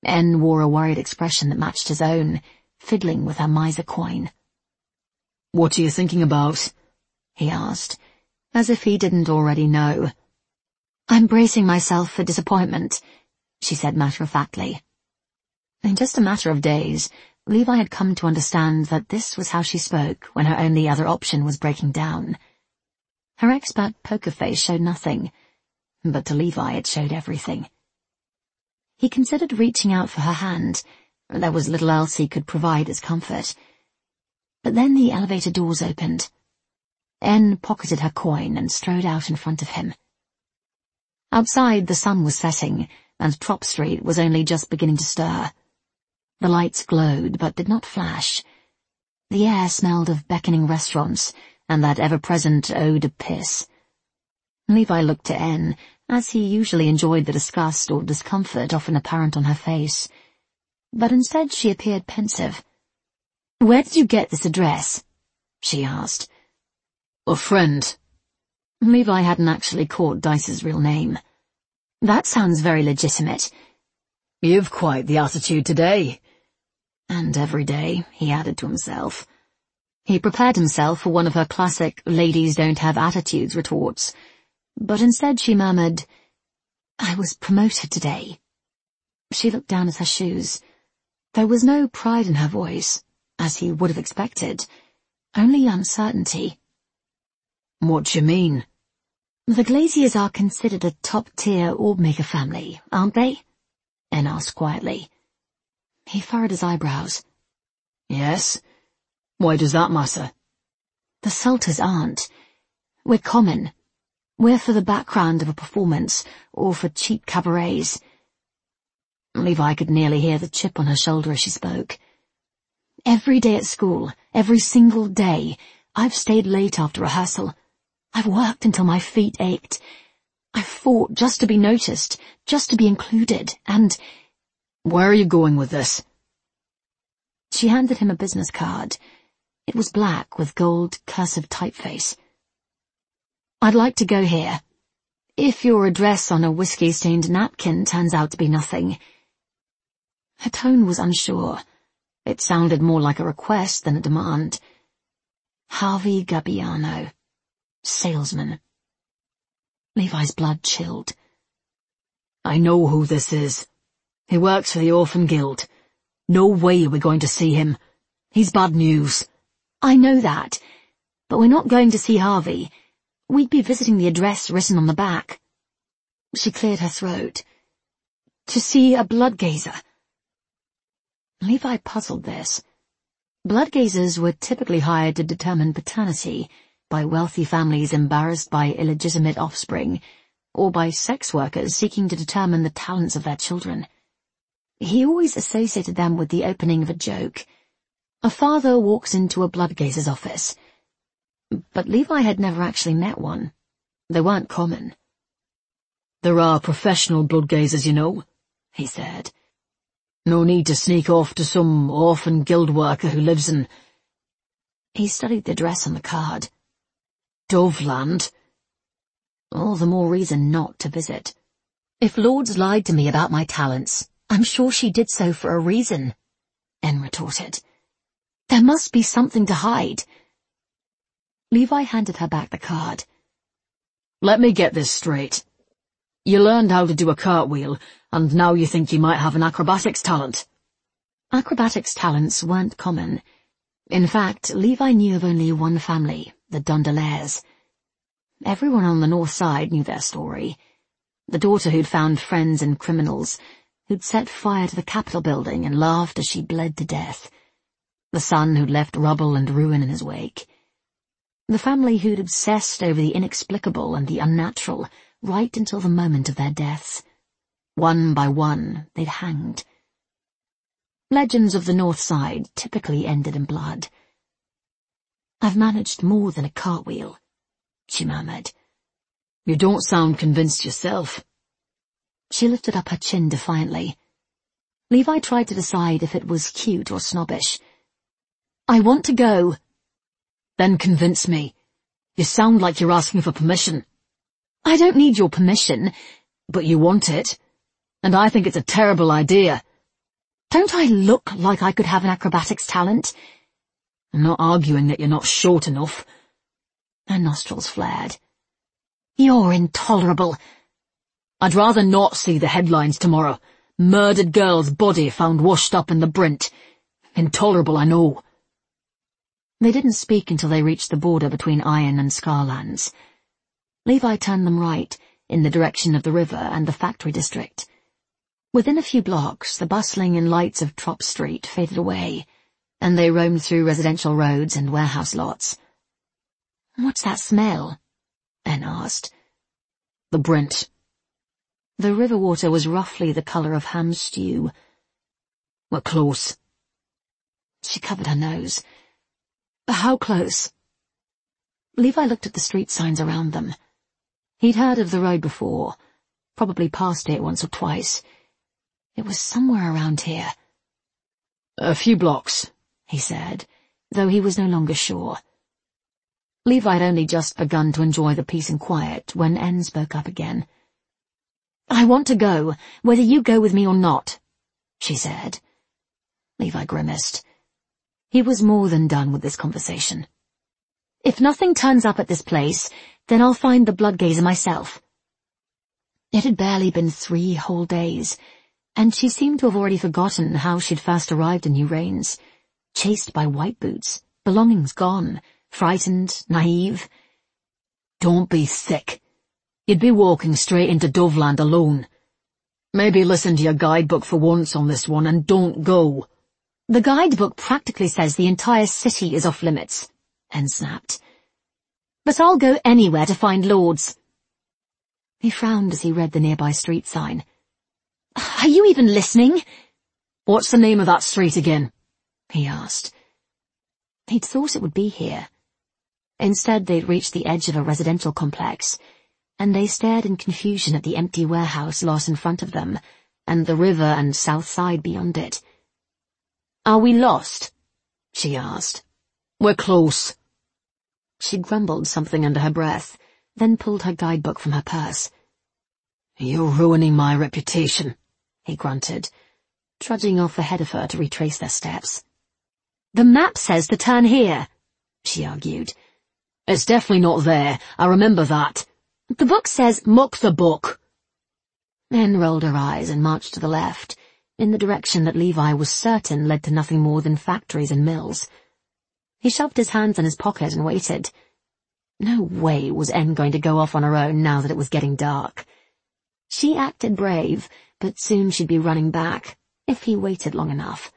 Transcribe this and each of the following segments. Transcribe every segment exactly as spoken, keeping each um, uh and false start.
En wore a worried expression that matched his own, fiddling with her miser coin. "What are you thinking about?" he asked, as if he didn't already know. "I'm bracing myself for disappointment," she said matter-of-factly. In just a matter of days, Levi had come to understand that this was how she spoke when her only other option was breaking down. Her expert poker face showed nothing, but to Levi it showed everything. He considered reaching out for her hand. There was little else he could provide as comfort. But then the elevator doors opened. En pocketed her coin and strode out in front of him. Outside, the sun was setting, and Trop Street was only just beginning to stir. The lights glowed, but did not flash. The air smelled of beckoning restaurants, and that ever-present eau de piss. Levi looked to En, as he usually enjoyed the disgust or discomfort often apparent on her face. But instead she appeared pensive. "Where did you get this address?" she asked. "A friend." Levi hadn't actually caught Dice's real name. "That sounds very legitimate." "You've quite the attitude today." And every day, he added to himself. He prepared himself for one of her classic ladies don't have attitudes retorts, but instead she murmured, "I was promoted today." She looked down at her shoes. There was no pride in her voice, as he would have expected, only uncertainty. "What you mean?" "The Glaziers are considered a top-tier orb-maker family, aren't they?" En asked quietly. He furrowed his eyebrows. "Yes. Why does that matter?" "The Salters aren't. We're common. We're for the background of a performance, or for cheap cabarets." Levi could nearly hear the chip on her shoulder as she spoke. "Every day at school, every single day, I've stayed late after rehearsal. I've worked until my feet ached. I've fought just to be noticed, just to be included, and—" "Where are you going with this?" She handed him a business card. It was black with gold cursive typeface. "I'd like to go here. If your address on a whiskey-stained napkin turns out to be nothing." Her tone was unsure. It sounded more like a request than a demand. Harvey Gabbiano. Salesman. Levi's blood chilled. "I know who this is. He works for the Orphan Guild. No way we're going to see him. He's bad news." "I know that, but we're not going to see Harvey. We'd be visiting the address written on the back." She cleared her throat. "To see a bloodgazer." Levi puzzled this. Bloodgazers were typically hired to determine paternity by wealthy families embarrassed by illegitimate offspring, or by sex workers seeking to determine the talents of their children. He always associated them with the opening of a joke. A father walks into a bloodgazer's office. But Levi had never actually met one. They weren't common. "There are professional bloodgazers, you know," he said. "No need to sneak off to some orphan guild worker who lives in—" He studied the address on the card. "Doveland." All the more reason not to visit. "If Lords lied to me about my talents, I'm sure she did so for a reason," En retorted. "There must be something to hide." Levi handed her back the card. "Let me get this straight. You learned how to do a cartwheel, and now you think you might have an acrobatics talent." Acrobatics talents weren't common. In fact, Levi knew of only one family, the Dondelaires. Everyone on the north side knew their story. The daughter who'd found friends and criminals, who'd set fire to the Capitol building and laughed as she bled to death. The son who'd left rubble and ruin in his wake. The family who'd obsessed over the inexplicable and the unnatural right until the moment of their deaths. One by one, they'd hanged. Legends of the North Side typically ended in blood. "I've managed more than a cartwheel," she murmured. "You don't sound convinced yourself." She lifted up her chin defiantly. Levi tried to decide if it was cute or snobbish. "I want to go." "Then convince me. You sound like you're asking for permission." "I don't need your permission." "But you want it. And I think it's a terrible idea. Don't I look like I could have an acrobatics talent? I'm not arguing that you're not short enough. Her nostrils flared. You're intolerable. I'd rather not see the headlines tomorrow. Murdered girl's body found washed up in the Brent. Intolerable, I know. They didn't speak until they reached the border between Iron and Scarlands. Levi turned them right, in the direction of the river and the factory district. Within a few blocks, the bustling and lights of Trop Street faded away, and they roamed through residential roads and warehouse lots. What's that smell? Ben asked. The Brent. The river water was roughly the colour of ham stew. We're close. She covered her nose. How close? Levi looked at the street signs around them. He'd heard of the road before, probably passed it once or twice. It was somewhere around here. A few blocks, he said, though he was no longer sure. Levi had only just begun to enjoy the peace and quiet when N spoke up again. I want to go, whether you go with me or not, she said. Levi grimaced. He was more than done with this conversation. If nothing turns up at this place, then I'll find the Bloodgazer myself. It had barely been three whole days, and she seemed to have already forgotten how she'd first arrived in New Rains, chased by white boots, belongings gone, frightened, naive. Don't be thick. You'd be walking straight into Doveland alone. Maybe listen to your guidebook for once on this one and don't go. The guidebook practically says the entire city is off limits, N snapped. But I'll go anywhere to find Lords. He frowned as he read the nearby street sign. Are you even listening? What's the name of that street again? He asked. He'd thought it would be here. Instead, they'd reached the edge of a residential complex, and they stared in confusion at the empty warehouse lot in front of them, and the river and south side beyond it. Are we lost? She asked. We're close. She grumbled something under her breath, then pulled her guidebook from her purse. You're ruining my reputation, he grunted, trudging off ahead of her to retrace their steps. The map says to turn here, she argued. It's definitely not there. I remember that. The book says, muck the book. Anne rolled her eyes and marched to the left, in the direction that Levi was certain led to nothing more than factories and mills. He shoved his hands in his pocket and waited. No way was Anne going to go off on her own now that it was getting dark. She acted brave, but soon she'd be running back, if he waited long enough.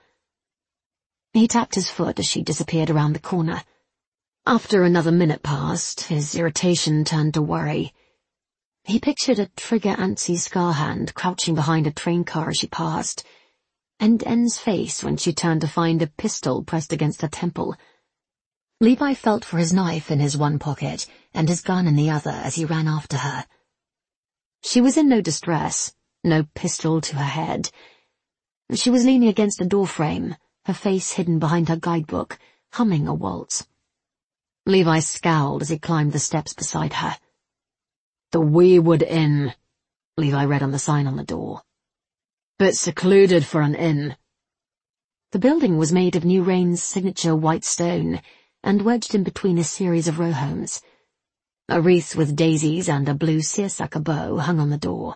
He tapped his foot as she disappeared around the corner. After another minute passed, his irritation turned to worry. He pictured a trigger-antsy Scarhand crouching behind a train car as she passed, and N's face when she turned to find a pistol pressed against her temple. Levi felt for his knife in his one pocket and his gun in the other as he ran after her. She was in no distress, no pistol to her head. She was leaning against a doorframe, her face hidden behind her guidebook, humming a waltz. Levi scowled as he climbed the steps beside her. The Weirwood Inn, Levi read on the sign on the door. Bit secluded for an inn. The building was made of New Rains' signature white stone, and wedged in between a series of row homes. A wreath with daisies and a blue seersucker bow hung on the door.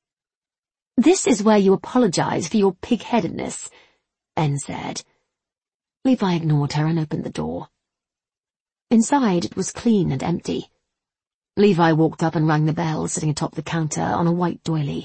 This is where you apologize for your pig-headedness, N said. Levi ignored her and opened the door. Inside it was clean and empty. Levi walked up and rang the bell sitting atop the counter on a white doily.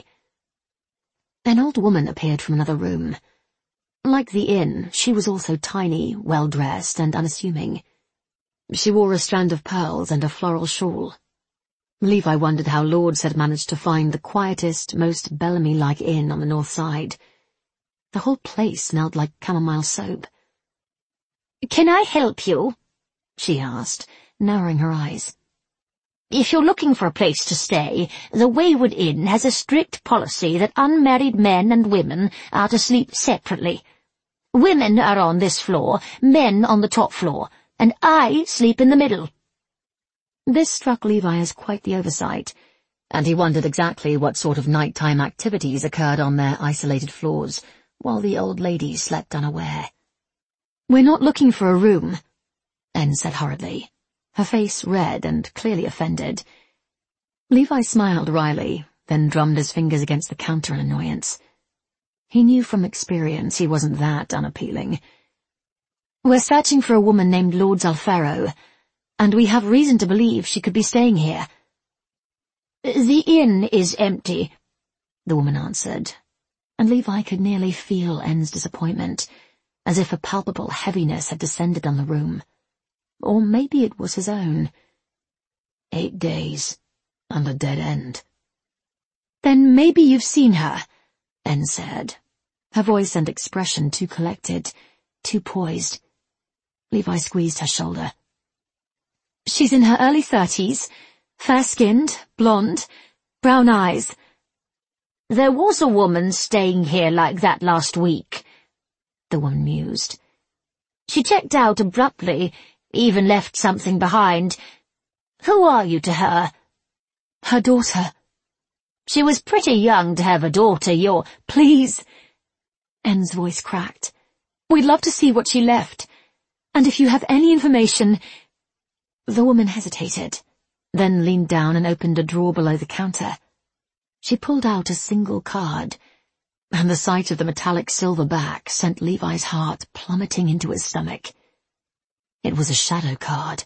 An old woman appeared from another room. Like the inn, she was also tiny, well-dressed, and unassuming. She wore a strand of pearls and a floral shawl. Levi wondered how Lords had managed to find the quietest, most Bellamy-like inn on the north side. The whole place smelled like chamomile soap. "Can I help you?" she asked, narrowing her eyes. "If you're looking for a place to stay, the Weirwood Inn has a strict policy that unmarried men and women are to sleep separately. Women are on this floor, men on the top floor, and I sleep in the middle." This struck Levi as quite the oversight, and he wondered exactly what sort of nighttime activities occurred on their isolated floors, while the old lady slept unaware. "We're not looking for a room," N said hurriedly, her face red and clearly offended. Levi smiled wryly, then drummed his fingers against the counter in annoyance. He knew from experience he wasn't that unappealing. "We're searching for a woman named Lord Alfero, and we have reason to believe she could be staying here." "The inn is empty," the woman answered, and Levi could nearly feel N's disappointment, as if a palpable heaviness had descended on the room. Or maybe it was his own. Eight days, and a dead end. "Then maybe you've seen her," N said, her voice and expression too collected, too poised. Levi squeezed her shoulder. "She's in her early thirties, fair-skinned, blonde, brown eyes." "There was a woman staying here like that last week," the woman mused. "She checked out abruptly, even left something behind. Who are you to her?" "Her daughter." "She was pretty young to have a daughter. You're—" "Please." N's voice cracked. "We'd love to see what she left. And if you have any information—" The woman hesitated, then leaned down and opened a drawer below the counter. She pulled out a single card, and the sight of the metallic silver back sent Levi's heart plummeting into his stomach. It was a shadow card.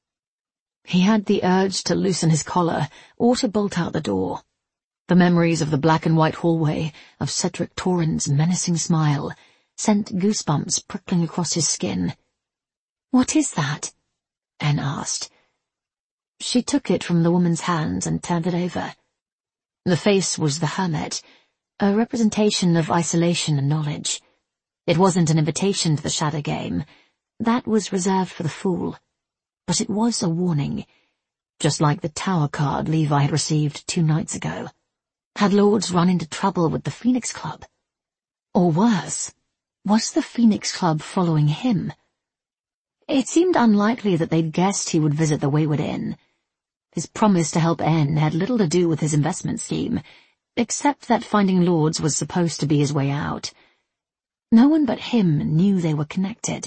He had the urge to loosen his collar or to bolt out the door. The memories of the black-and-white hallway, of Cedric Torrens' menacing smile, sent goosebumps prickling across his skin. "What is that?" N asked. She took it from the woman's hands and turned it over. The face was the hermit, a representation of isolation and knowledge. It wasn't an invitation to the shadow game. That was reserved for the fool. But it was a warning, just like the tower card Levi had received two nights ago. Had Lords run into trouble with the Phoenix Club? Or worse, was the Phoenix Club following him? It seemed unlikely that they'd guessed he would visit the Wayward Inn. His promise to help N had little to do with his investment scheme, except that finding Lords was supposed to be his way out. No one but him knew they were connected.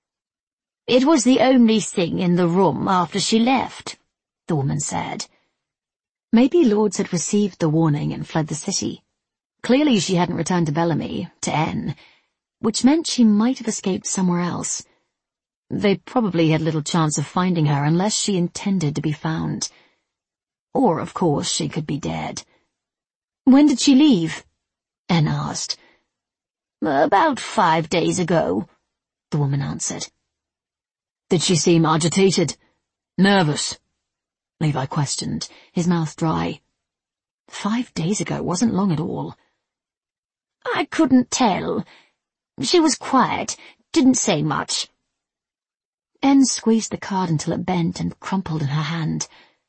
"It was the only thing in the room after she left," the woman said. Maybe Lords had received the warning and fled the city. Clearly she hadn't returned to Bellamy, to N, which meant she might have escaped somewhere else. They probably had little chance of finding her unless she intended to be found. Or, of course, she could be dead. "When did she leave?" N asked. "About five days ago," the woman answered. "Did she seem agitated? Nervous?" Levi questioned, his mouth dry. Five days ago wasn't long at all. "I couldn't tell. She was quiet, didn't say much." N squeezed the card until it bent and crumpled in her hand.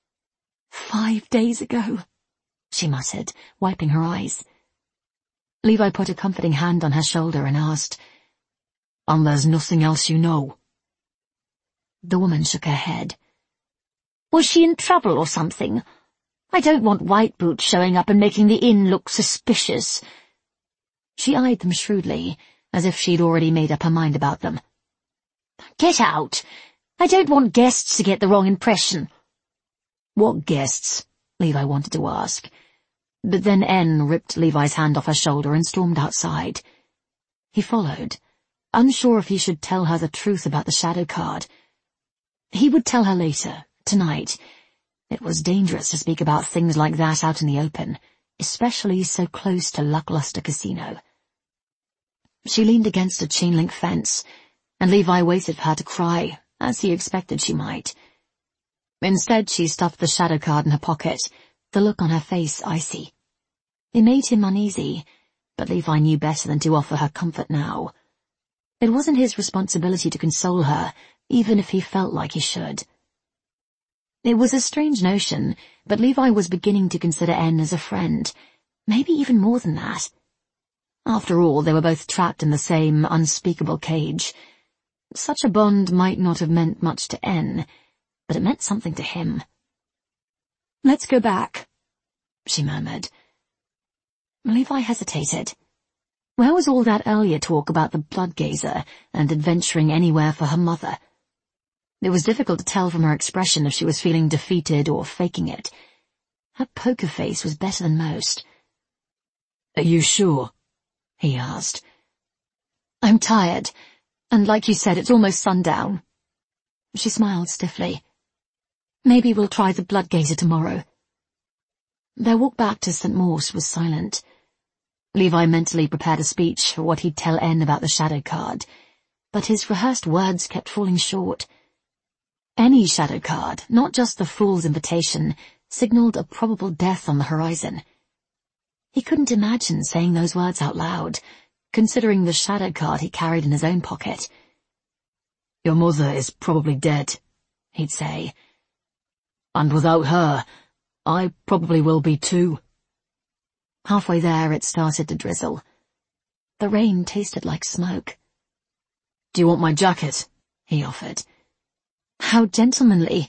"Five days ago," she muttered, wiping her eyes. Levi put a comforting hand on her shoulder and asked, "And there's nothing else you know?" The woman shook her head. "Was she in trouble or something? I don't want White Boots showing up and making the inn look suspicious." She eyed them shrewdly, as if she'd already made up her mind about them. "Get out. I don't want guests to get the wrong impression." "What guests?" Levi wanted to ask. But then N ripped Levi's hand off her shoulder and stormed outside. He followed, unsure if he should tell her the truth about the shadow card. He would tell her later, tonight. It was dangerous to speak about things like that out in the open, especially so close to Luckluster Casino. She leaned against a chain-link fence, and Levi waited for her to cry, as he expected she might. Instead, she stuffed the shadow card in her pocket, the look on her face icy. It made him uneasy, but Levi knew better than to offer her comfort now. It wasn't his responsibility to console her, even if he felt like he should. It was a strange notion, but Levi was beginning to consider N as a friend, maybe even more than that. After all, they were both trapped in the same unspeakable cage. Such a bond might not have meant much to N, but it meant something to him. "Let's go back," she murmured. Levi hesitated. Where was all that earlier talk about the Bloodgazer and adventuring anywhere for her mother? It was difficult to tell from her expression if she was feeling defeated or faking it. Her poker face was better than most. "Are you sure?" he asked. "I'm tired, and like you said, it's almost sundown." She smiled stiffly. "Maybe we'll try the Bloodgazer tomorrow." Their walk back to Saint Morse was silent. Levi mentally prepared a speech for what he'd tell N about the shadow card, but his rehearsed words kept falling short. Any shadow card, not just the Fool's Invitation, signaled a probable death on the horizon. He couldn't imagine saying those words out loud, considering the shadow card he carried in his own pocket. "Your mother is probably dead," he'd say. "And without her, I probably will be too." Halfway there, it started to drizzle. The rain tasted like smoke. "Do you want my jacket?" he offered. How gentlemanly.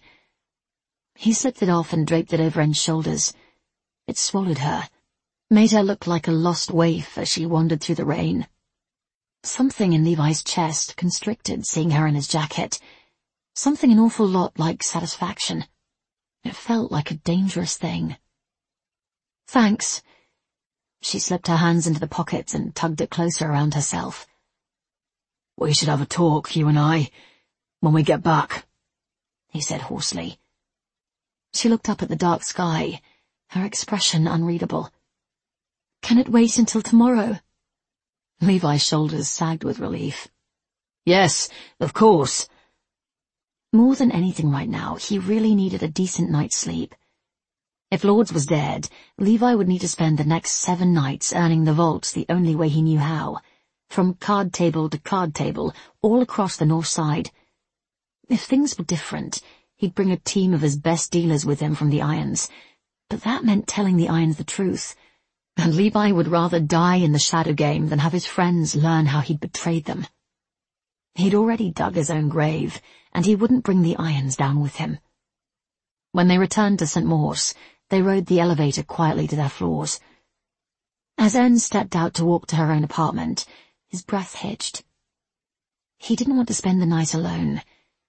He slipped it off and draped it over N's shoulders. It swallowed her, made her look like a lost waif as she wandered through the rain. Something in Levi's chest constricted seeing her in his jacket. Something an awful lot like satisfaction. It felt like a dangerous thing. "Thanks." She slipped her hands into the pockets and tugged it closer around herself. "We should have a talk, you and I, when we get back," he said hoarsely. She looked up at the dark sky, her expression unreadable. "Can it wait until tomorrow?" Levi's shoulders sagged with relief. "Yes, of course." More than anything right now, he really needed a decent night's sleep. If Lords was dead, Levi would need to spend the next seven nights earning the vaults the only way he knew how, from card table to card table, all across the north side. If things were different, he'd bring a team of his best dealers with him from the Irons, but that meant telling the Irons the truth, and Levi would rather die in the shadow game than have his friends learn how he'd betrayed them. He'd already dug his own grave, and he wouldn't bring the Irons down with him. When they returned to Saint Morse, they rode the elevator quietly to their floors. As N stepped out to walk to her own apartment, his breath hitched. He didn't want to spend the night alone.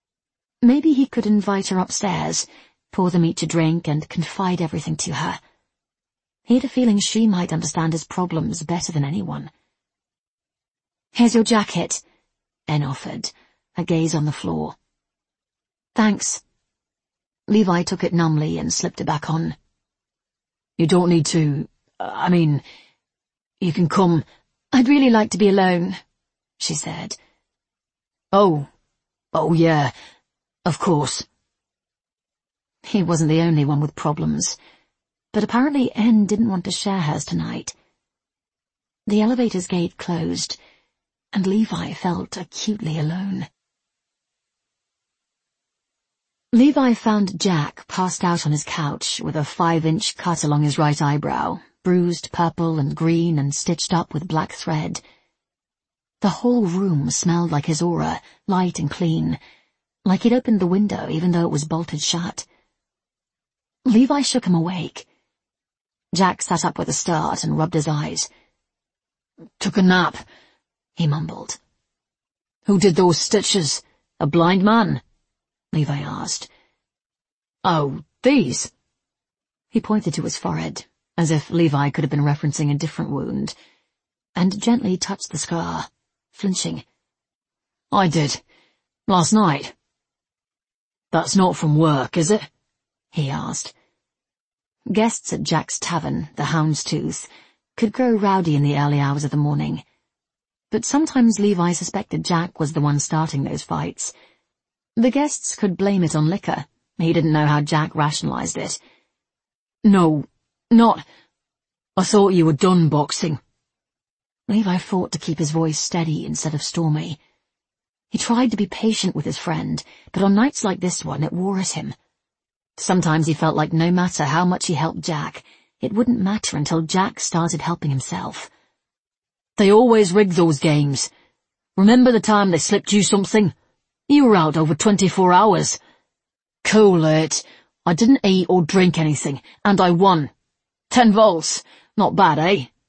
Maybe he could invite her upstairs, pour them each a drink, and confide everything to her. He had a feeling she might understand his problems better than anyone. "Here's your jacket," N offered, her gaze on the floor. "Thanks." Levi took it numbly and slipped it back on. "You don't need to... I mean, you can come..." "I'd really like to be alone," she said. "Oh, oh yeah, of course." He wasn't the only one with problems, but apparently N didn't want to share hers tonight. The elevator's gate closed, and Levi felt acutely alone. Levi found Jack passed out on his couch with a five-inch cut along his right eyebrow, bruised purple and green and stitched up with black thread. The whole room smelled like his aura, light and clean, like he'd opened the window even though it was bolted shut. Levi shook him awake. Jack sat up with a start and rubbed his eyes. "Took a nap," he mumbled. "Who did those stitches? A blind man?" Levi asked. "Oh, these." He pointed to his forehead, as if Levi could have been referencing a different wound, and gently touched the scar, flinching. "I did. Last night." "That's not from work, is it?" he asked. Guests at Jack's tavern, the Houndstooth, could grow rowdy in the early hours of the morning, but sometimes Levi suspected Jack was the one starting those fights. The guests could blame it on liquor. He didn't know how Jack rationalized it. "No, not... I thought you were done boxing." Levi fought to keep his voice steady instead of stormy. He tried to be patient with his friend, but on nights like this one it wore at him. Sometimes he felt like no matter how much he helped Jack, it wouldn't matter until Jack started helping himself. "They always rig those games. Remember the time they slipped you something? You were out over twenty-four hours. Cool it. I didn't eat or drink anything, and I won. Ten volts. Not bad, eh?"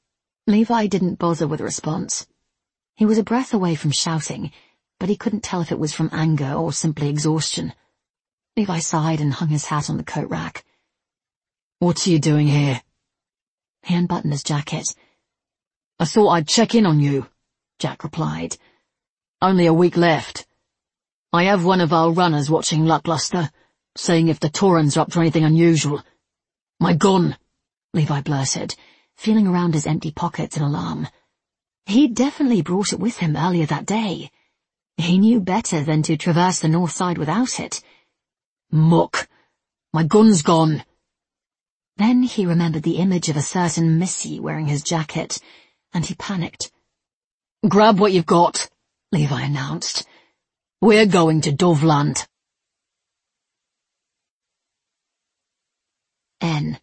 Levi didn't bother with a response. He was a breath away from shouting, but he couldn't tell if it was from anger or simply exhaustion. Levi sighed and hung his hat on the coat rack. "What are you doing here?" He unbuttoned his jacket. "I thought I'd check in on you," Jack replied. "Only a week left. I have one of our runners watching Lackluster, saying if the Taurens are up to anything unusual. My gun," Levi blurted, feeling around his empty pockets in alarm. He'd definitely brought it with him earlier that day. He knew better than to traverse the north side without it. "Muck! My gun's gone." Then he remembered the image of a certain Missy wearing his jacket, and he panicked. "Grab what you've got," Levi announced. "We're going to Doveland." N.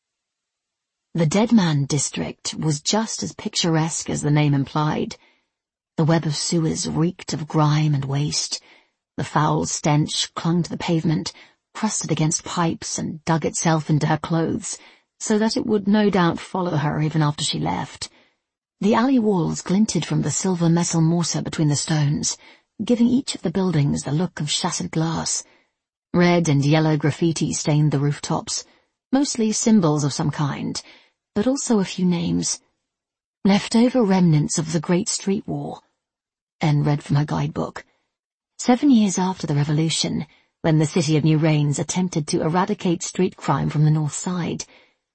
The Dead Man District was just as picturesque as the name implied. The web of sewers reeked of grime and waste. The foul stench clung to the pavement, crusted against pipes, and dug itself into her clothes, so that it would no doubt follow her even after she left. The alley walls glinted from the silver metal mortar between the stones, giving each of the buildings the look of shattered glass. Red and yellow graffiti stained the rooftops, mostly symbols of some kind, but also a few names. Leftover remnants of the Great Street War. Anne read from her guidebook. Seven years after the Revolution, when the city of New Rains attempted to eradicate street crime from the north side.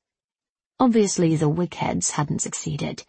Obviously the Whigheads hadn't succeeded.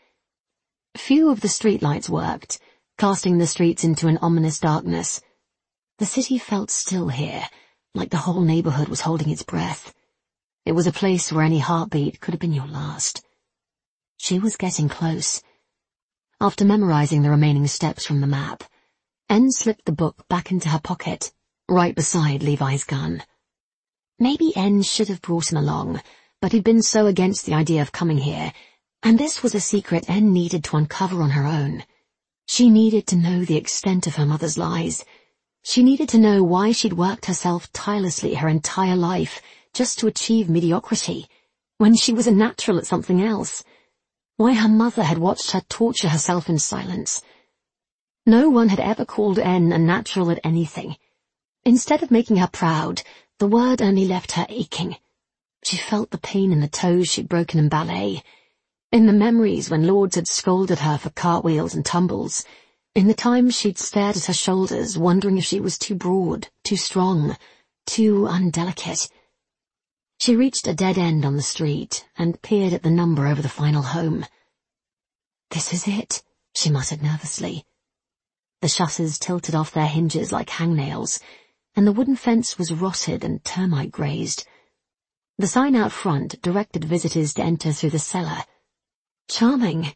Few of the streetlights worked, casting the streets into an ominous darkness. The city felt still here, like the whole neighborhood was holding its breath. It was a place where any heartbeat could have been your last. She was getting close. After memorizing the remaining steps from the map, Anne slipped the book back into her pocket, right beside Levi's gun. Maybe Anne should have brought him along, but he'd been so against the idea of coming here, and this was a secret Anne needed to uncover on her own. She needed to know the extent of her mother's lies. She needed to know why she'd worked herself tirelessly her entire life just to achieve mediocrity, when she was a natural at something else. Why her mother had watched her torture herself in silence. No one had ever called Anne a natural at anything. Instead of making her proud, the word only left her aching. She felt the pain in the toes she'd broken in ballet, in the memories when lords had scolded her for cartwheels and tumbles, in the times she'd stared at her shoulders, wondering if she was too broad, too strong, too undelicate. She reached a dead end on the street and peered at the number over the final home. "This is it," she muttered nervously. The shutters tilted off their hinges like hangnails, and the wooden fence was rotted and termite-grazed. The sign out front directed visitors to enter through the cellar. Charming.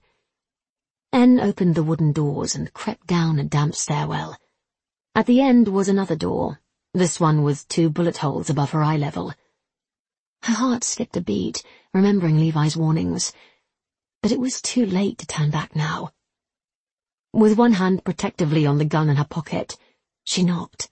Anne opened the wooden doors and crept down a damp stairwell. At the end was another door, this one with two bullet holes above her eye level. Her heart skipped a beat, remembering Levi's warnings, but it was too late to turn back now. With one hand protectively on the gun in her pocket, she knocked.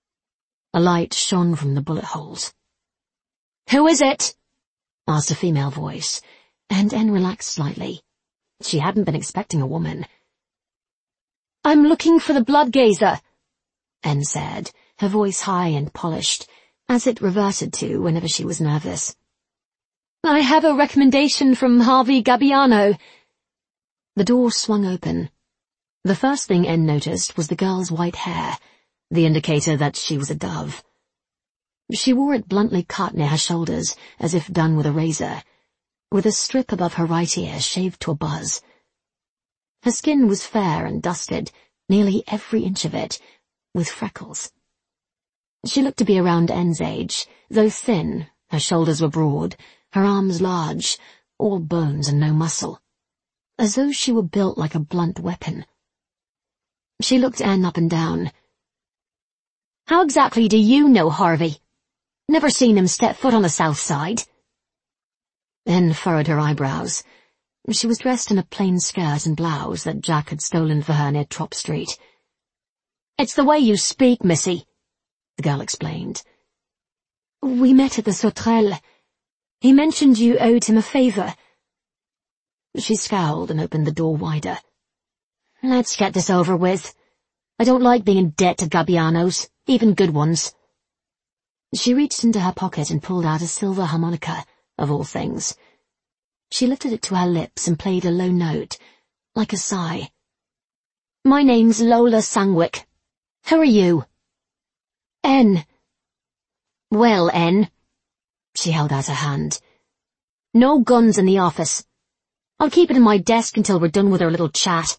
A light shone from the bullet holes. "Who is it?" asked a female voice, and Anne relaxed slightly. She hadn't been expecting a woman. "I'm looking for the Bloodgazer," Anne said, her voice high and polished, as it reverted to whenever she was nervous. "I have a recommendation from Harvey Gabbiano." The door swung open. The first thing Anne noticed was the girl's white hair, the indicator that she was a dove. She wore it bluntly cut near her shoulders, as if done with a razor, with a strip above her right ear shaved to a buzz. Her skin was fair and dusted, nearly every inch of it, with freckles. She looked to be around Anne's age, though thin. Her shoulders were broad, her arms large, all bones and no muscle, as though she were built like a blunt weapon. She looked Anne up and down. "How exactly do you know Harvey? Never seen him step foot on the south side." Anne furrowed her eyebrows. She was dressed in a plain skirt and blouse that Jack had stolen for her near Trop Street. "It's the way you speak, Missy," the girl explained. "We met at the Sauterelle. He mentioned you owed him a favor." She scowled and opened the door wider. Let's get this over with. I don't like being in debt to Gabbianos, even good ones. She reached into her pocket and pulled out a silver harmonica, of all things. She lifted it to her lips and played a low note, like a sigh. My name's Lola Sangwick. Who are you? N. Well, N. She held out her hand. No guns in the office. I'll keep it in my desk until we're done with our little chat.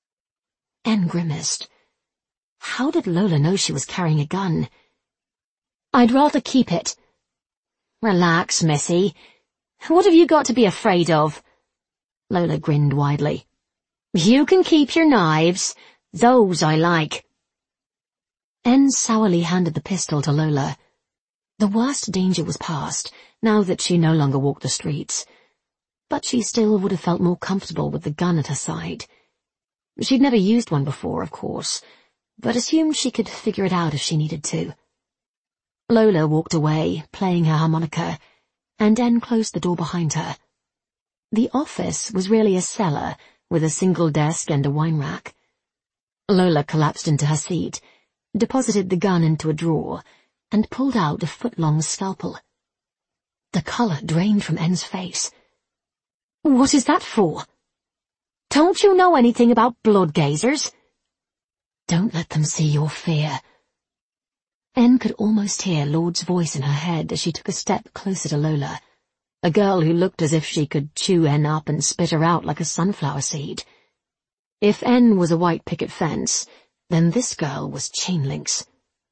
N grimaced. How did Lola know she was carrying a gun? I'd rather keep it. Relax, Missy. What have you got to be afraid of? Lola grinned widely. You can keep your knives. Those I like. N sourly handed the pistol to Lola. The worst danger was past, now that she no longer walked the streets. But she still would have felt more comfortable with the gun at her side. She'd never used one before, of course, but assumed she could figure it out if she needed to. Lola walked away, playing her harmonica, and N closed the door behind her. The office was really a cellar, with a single desk and a wine rack. Lola collapsed into her seat, deposited the gun into a drawer, and pulled out a foot-long scalpel. The colour drained from N's face. What is that for? Don't you know anything about blood gazers? Don't let them see your fear. N could almost hear Lord's voice in her head as she took a step closer to Lola, a girl who looked as if she could chew N up and spit her out like a sunflower seed. If N was a white picket fence, then this girl was chain links.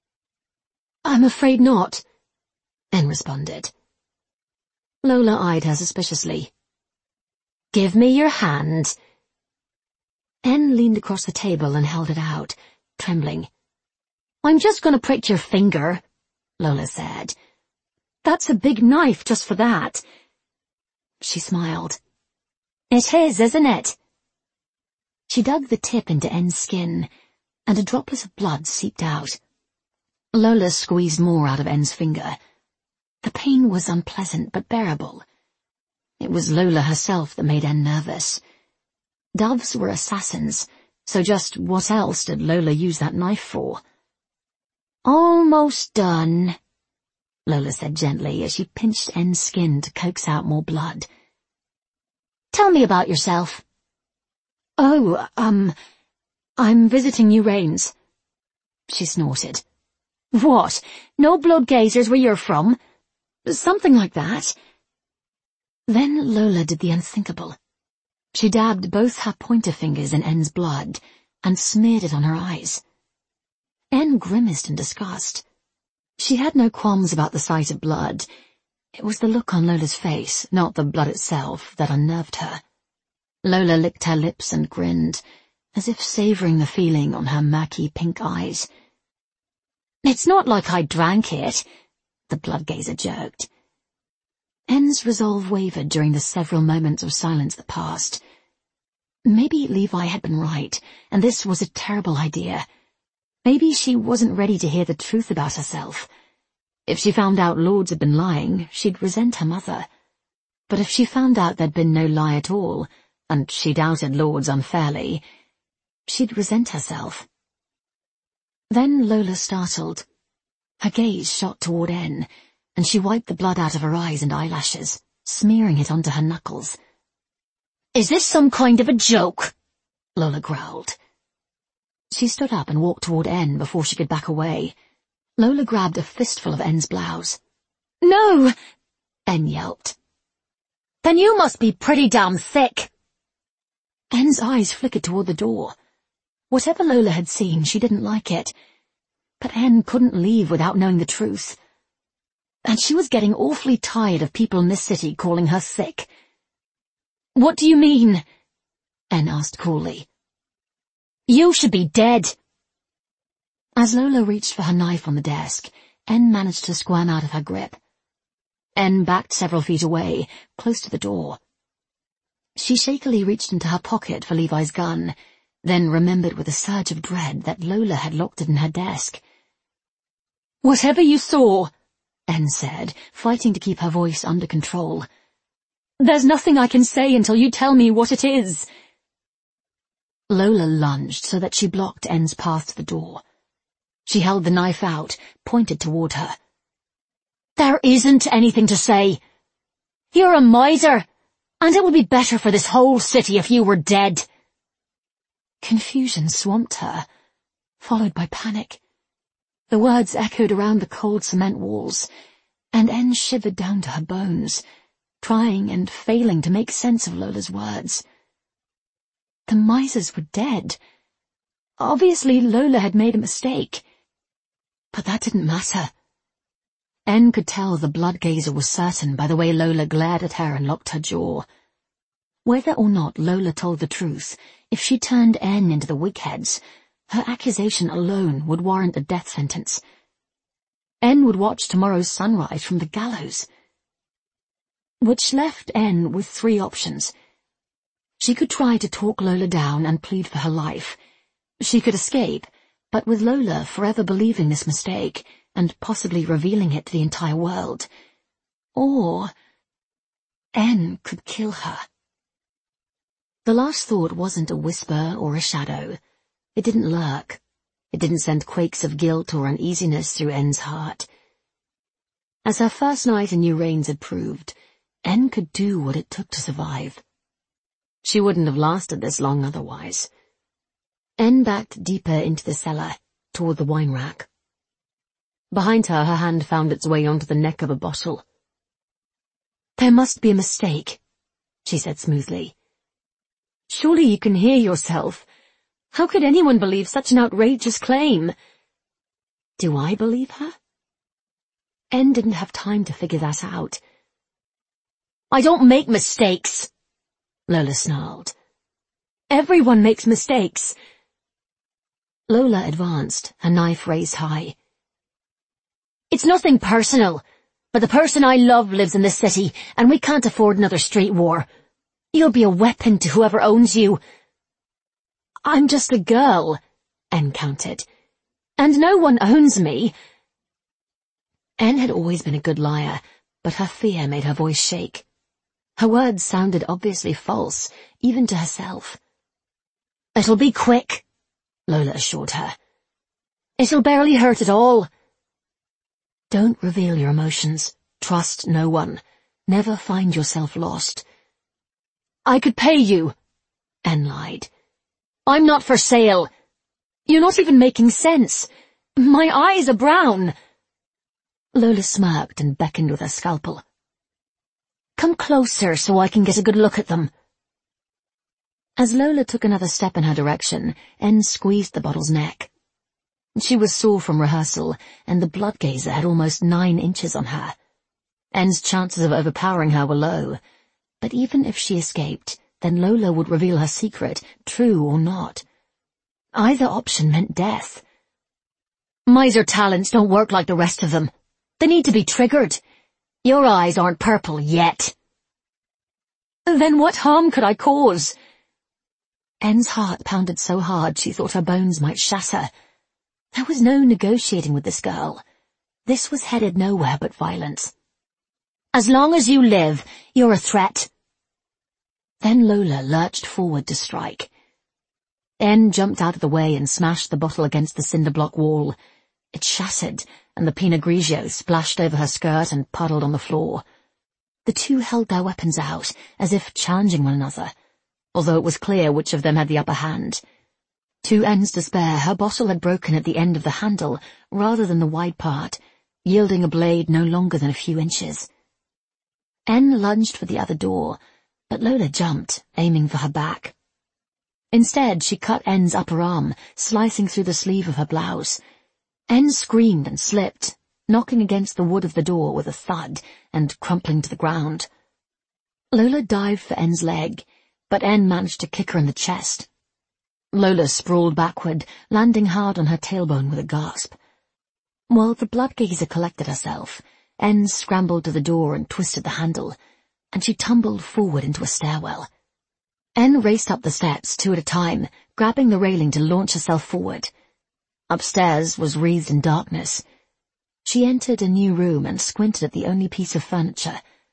I'm afraid not, N responded. Lola eyed her suspiciously. Give me your hand. N leaned across the table and held it out, trembling. I'm just going to prick your finger, Lola said. That's a big knife just for that. She smiled. It is, isn't it? She dug the tip into N's skin, and a droplet of blood seeped out. Lola squeezed more out of N's finger. The pain was unpleasant but bearable. It was Lola herself that made N nervous. Doves were assassins, so just what else did Lola use that knife for? Almost done, Lola said gently as she pinched N's skin to coax out more blood. Tell me about yourself. Oh, um, I'm visiting New Rains, she snorted. What? No blood gazers where you're from? Something like that. Then Lola did the unthinkable. She dabbed both her pointer fingers in N's blood and smeared it on her eyes. N grimaced in disgust. She had no qualms about the sight of blood. It was the look on Lola's face, not the blood itself, that unnerved her. Lola licked her lips and grinned, as if savouring the feeling on her murky pink eyes. It's not like I drank it, the blood gazer jerked. N's resolve wavered during the several moments of silence that passed. Maybe Levi had been right, and this was a terrible idea. Maybe she wasn't ready to hear the truth about herself. If she found out Lords had been lying, she'd resent her mother. But if she found out there'd been no lie at all, and she doubted Lords unfairly, she'd resent herself. Then Lola startled. Her gaze shot toward N, and she wiped the blood out of her eyes and eyelashes, smearing it onto her knuckles. Is this some kind of a joke? Lola growled. She stood up and walked toward N before she could back away. Lola grabbed a fistful of N's blouse. No! N yelped. Then you must be pretty damn thick. N's eyes flickered toward the door. Whatever Lola had seen, she didn't like it. But N couldn't leave without knowing the truth. And she was getting awfully tired of people in this city calling her thick. What do you mean? N asked coolly. You should be dead. As Lola reached for her knife on the desk, N managed to squirm out of her grip. N backed several feet away, close to the door. She shakily reached into her pocket for Levi's gun, then remembered with a surge of dread that Lola had locked it in her desk. Whatever you saw, N said, fighting to keep her voice under control. There's nothing I can say until you tell me what it is. Lola lunged so that she blocked N's path to the door. She held the knife out, pointed toward her. There isn't anything to say. You're a miser, and it would be better for this whole city if you were dead. Confusion swamped her, followed by panic. The words echoed around the cold cement walls, and N shivered down to her bones, trying and failing to make sense of Lola's words. The misers were dead. Obviously, Lola had made a mistake. But that didn't matter. N could tell the blood gazer was certain by the way Lola glared at her and locked her jaw. Whether or not Lola told the truth, if she turned N into the Wigheads, her accusation alone would warrant a death sentence. N would watch tomorrow's sunrise from the gallows. Which left N with three options. She could try to talk Lola down and plead for her life. She could escape, but with Lola forever believing this mistake, and possibly revealing it to the entire world. Or N could kill her. The last thought wasn't a whisper or a shadow. It didn't lurk. It didn't send quakes of guilt or uneasiness through N's heart. As her first night in New Rains had proved, N could do what it took to survive. She wouldn't have lasted this long otherwise. N backed deeper into the cellar, toward the wine rack. Behind her, her hand found its way onto the neck of a bottle. "There must be a mistake," she said smoothly. "Surely you can hear yourself. How could anyone believe such an outrageous claim?" Do I believe her? N didn't have time to figure that out. "I don't make mistakes," Lola snarled. "Everyone makes mistakes." Lola advanced, her knife raised high. "It's nothing personal, but the person I love lives in this city, and we can't afford another street war. You'll be a weapon to whoever owns you." "I'm just a girl," N countered. "And no one owns me." N had always been a good liar, but her fear made her voice shake. Her words sounded obviously false, even to herself. "It'll be quick," Lola assured her. "It'll barely hurt at all." Don't reveal your emotions. Trust no one. Never find yourself lost. "I could pay you," N lied. "I'm not for sale." "You're not even making sense. My eyes are brown." Lola smirked and beckoned with her scalpel. "Come closer so I can get a good look at them." As Lola took another step in her direction, N squeezed the bottle's neck. She was sore from rehearsal, and the blood gazer had almost nine inches on her. N's chances of overpowering her were low, but even if she escaped, then Lola would reveal her secret, true or not. Either option meant death. "Miser talents don't work like the rest of them. They need to be triggered. Your eyes aren't purple yet." "Then what harm could I cause?" N's heart pounded so hard she thought her bones might shatter. There was no negotiating with this girl. This was headed nowhere but violence. "As long as you live, you're a threat." Then Lola lurched forward to strike. N jumped out of the way and smashed the bottle against the cinder block wall. It shattered, and the Pinot Grigio splashed over her skirt and puddled on the floor. The two held their weapons out, as if challenging one another, although it was clear which of them had the upper hand. To N's despair, her bottle had broken at the end of the handle, rather than the wide part, yielding a blade no longer than a few inches. N lunged for the other door, but Lola jumped, aiming for her back. Instead, she cut N's upper arm, slicing through the sleeve of her blouse. N screamed and slipped, knocking against the wood of the door with a thud and crumpling to the ground. Lola dived for N's leg, but N managed to kick her in the chest. Lola sprawled backward, landing hard on her tailbone with a gasp. While the blood gazer collected herself, N scrambled to the door and twisted the handle, and she tumbled forward into a stairwell. N raced up the steps two at a time, grabbing the railing to launch herself forward. Upstairs was wreathed in darkness. She entered a new room and squinted at the only piece of furniture,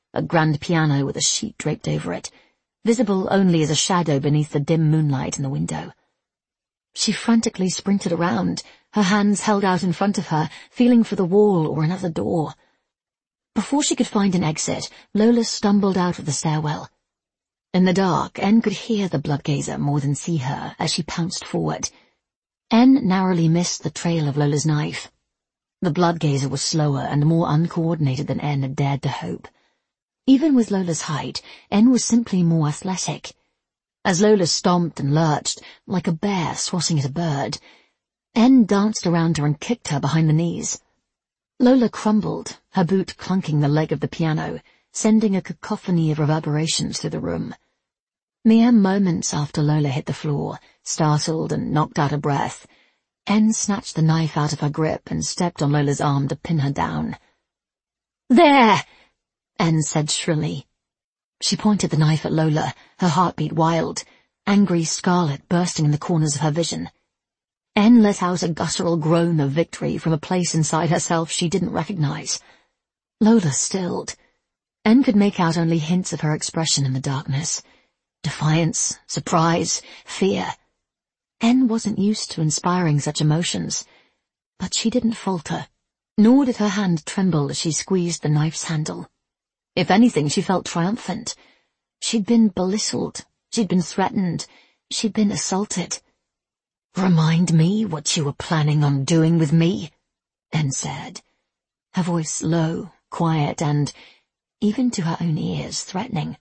a grand piano with a sheet draped over it, visible only as a shadow beneath the dim moonlight in the window. She frantically sprinted around, her hands held out in front of her, feeling for the wall or another door. Before she could find an exit, Lola stumbled out of the stairwell. In the dark, N could hear the Bloodgazer more than see her as she pounced forward. N narrowly missed the trail of Lola's knife. The Bloodgazer was slower and more uncoordinated than N had dared to hope. Even with Lola's height, N was simply more athletic. As Lola stomped and lurched, like a bear swatting at a bird, N danced around her and kicked her behind the knees. Lola crumbled, her boot clunking the leg of the piano, sending a cacophony of reverberations through the room. Mere moments after Lola hit the floor, startled and knocked out of breath, N snatched the knife out of her grip and stepped on Lola's arm to pin her down. "There!" N said shrilly. She pointed the knife at Lola, her heartbeat wild, angry scarlet bursting in the corners of her vision. N let out a guttural groan of victory from a place inside herself she didn't recognize. Lola stilled. N could make out only hints of her expression in the darkness. Defiance, surprise, fear. N wasn't used to inspiring such emotions, but she didn't falter, nor did her hand tremble as she squeezed the knife's handle. If anything, she felt triumphant. She'd been belittled, she'd been threatened, she'd been assaulted. "Remind me what you were planning on doing with me," N said, her voice low, quiet, and, even to her own ears, threatening.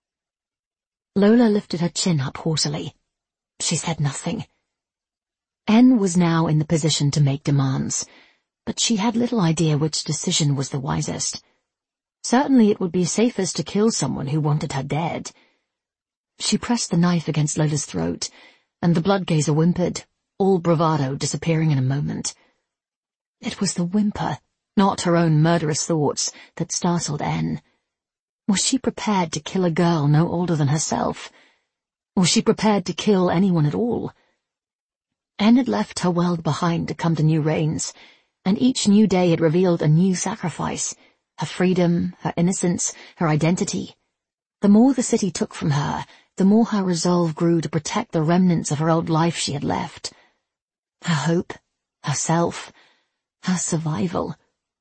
Lola lifted her chin up haughtily. She said nothing. N was now in the position to make demands, but she had little idea which decision was the wisest. Certainly it would be safest to kill someone who wanted her dead. She pressed the knife against Lola's throat, and the Bloodgazer whimpered, all bravado disappearing in a moment. It was the whimper, not her own murderous thoughts, that startled N. Was she prepared to kill a girl no older than herself? Was she prepared to kill anyone at all? N had left her world behind to come to New Rains, and each new day had revealed a new sacrifice, her freedom, her innocence, her identity. The more the city took from her, the more her resolve grew to protect the remnants of her old life she had left. Her hope, herself, her survival.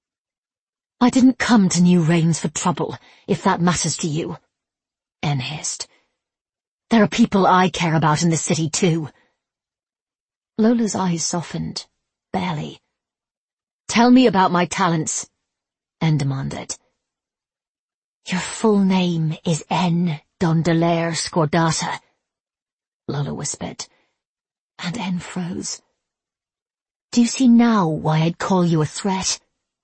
"I didn't come to New Rains for trouble, if that matters to you," N hissed. "There are people I care about in this city too." Lola's eyes softened, barely. "Tell me about my talents," N demanded. "Your full name is N. Dondelair Scordata," Lola whispered, and N froze. "Do you see now why I'd call you a threat?"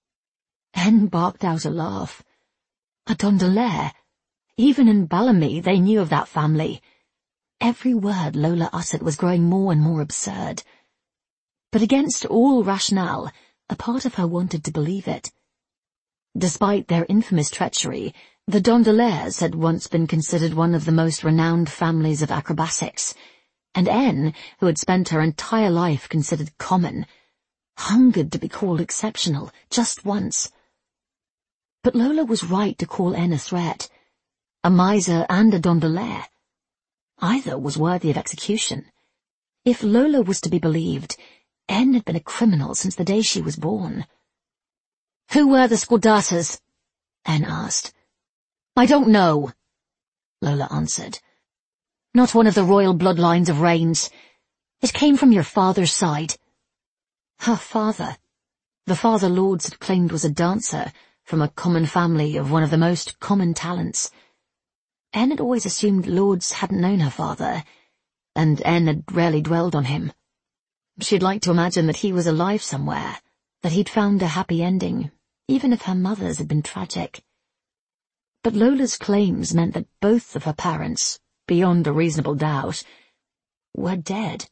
N barked out a laugh. A Dondelair? Even in Bellamy they knew of that family. Every word Lola uttered was growing more and more absurd. But against all rationale, a part of her wanted to believe it. Despite their infamous treachery, the Dondelairs had once been considered one of the most renowned families of acrobatics, and N, who had spent her entire life considered common, hungered to be called exceptional just once. But Lola was right to call N a threat, a miser and a Dondelair. Either was worthy of execution. If Lola was to be believed, N had been a criminal since the day she was born. "Who were the Scordatas?" N asked. "I don't know," Lola answered. "Not one of the royal bloodlines of Rains. It came from your father's side." Her father. The father Lords had claimed was a dancer, from a common family of one of the most common talents. N had always assumed Lords hadn't known her father, and N had rarely dwelled on him. She'd like to imagine that he was alive somewhere, that he'd found a happy ending, even if her mother's had been tragic. But Lola's claims meant that both of her parents, beyond a reasonable doubt, were dead.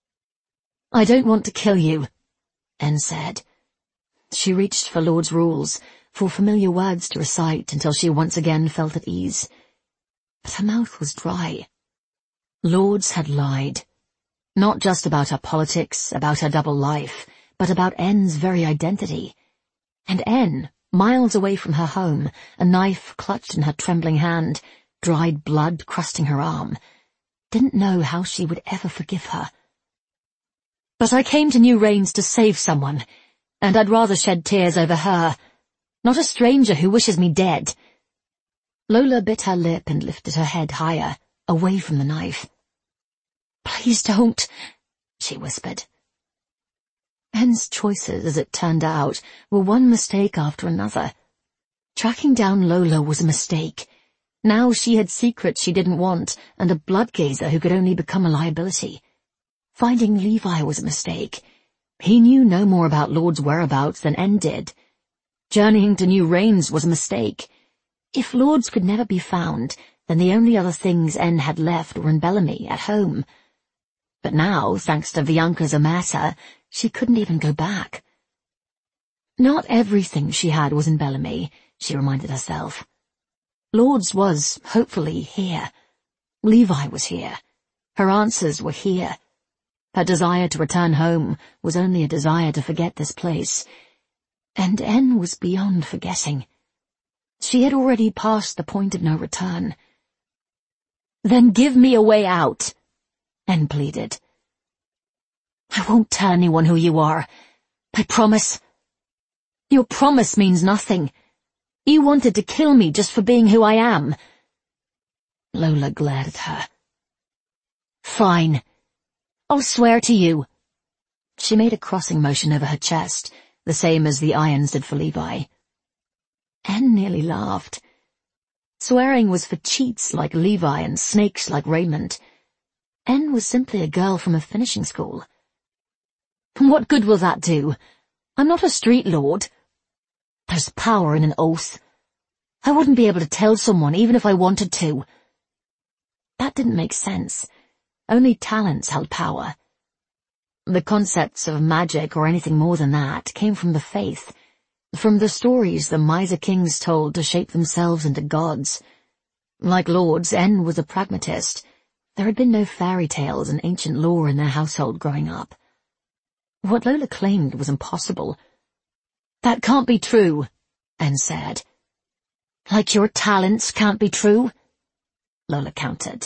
"I don't want to kill you," N said. She reached for Lord's rules, for familiar words to recite until she once again felt at ease. But her mouth was dry. Lords had lied. Not just about her politics, about her double life, but about N's very identity. And N, Miles away from her home, a knife clutched in her trembling hand, dried blood crusting her arm. Didn't know how she would ever forgive her. But I came to New Rains to save someone, and I'd rather shed tears over her, not a stranger who wishes me dead. Lola bit her lip and lifted her head higher, away from the knife. "Please don't," she whispered. En's choices, as it turned out, were one mistake after another. Tracking down Lola was a mistake. Now she had secrets she didn't want, and a bloodgazer who could only become a liability. Finding Levi was a mistake. He knew no more about Lord's whereabouts than En did. Journeying to New Rains was a mistake. If Lord's could never be found, then the only other things En had left were in Bellamy, at home. But now, thanks to Bianca's omerta, she couldn't even go back. Not everything she had was in Bellamy, she reminded herself. Lord's was, hopefully, here. Levi was here. Her answers were here. Her desire to return home was only a desire to forget this place. And En was beyond forgetting. She had already passed the point of no return. "Then give me a way out," En pleaded. "I won't tell anyone who you are. I promise." "Your promise means nothing. You wanted to kill me just for being who I am." Lola glared at her. "Fine. I'll swear to you." She made a crossing motion over her chest, the same as the irons did for Levi. En nearly laughed. Swearing was for cheats like Levi and snakes like Raymond. En was simply a girl from a finishing school. "What good will that do? I'm not a street lord. There's power in an oath. I wouldn't be able to tell someone even if I wanted to." That didn't make sense. Only talents held power. The concepts of magic or anything more than that came from the faith, from the stories the miser kings told to shape themselves into gods. Like Lord's, En was a pragmatist. There had been no fairy tales and ancient lore in their household growing up. What Lola claimed was impossible. "That can't be true," En said. "Like your talents can't be true," Lola countered.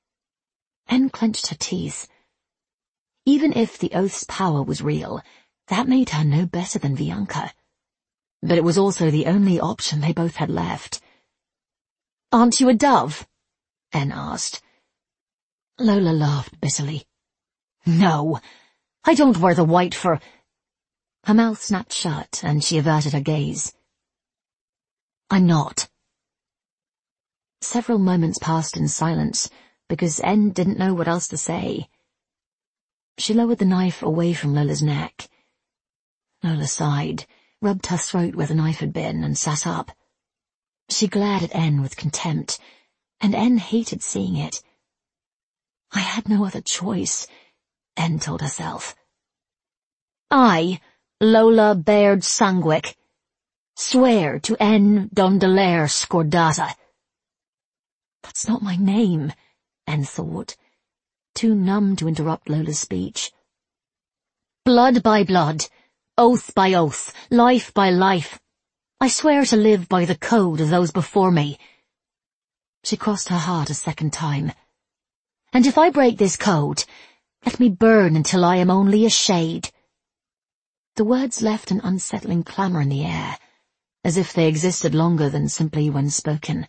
En clenched her teeth. Even if the oath's power was real, that made her no better than Bianca. But it was also the only option they both had left. "Aren't you a dove?" En asked. Lola laughed bitterly. "No, I don't wear the white for—" Her mouth snapped shut, and she averted her gaze. "I'm not." Several moments passed in silence, because En didn't know what else to say. She lowered the knife away from Lola's neck. Lola sighed, rubbed her throat where the knife had been, and sat up. She glared at En with contempt, and En hated seeing it. "I had no other choice," En told herself. "I, Lola Baird Sangwick, swear to En Dondelaire Scordata." That's not my name, En thought, too numb to interrupt Lola's speech. "Blood by blood, oath by oath, life by life. I swear to live by the code of those before me." She crossed her heart a second time. "And if I break this code, let me burn until I am only a shade." The words left an unsettling clamour in the air, as if they existed longer than simply when spoken.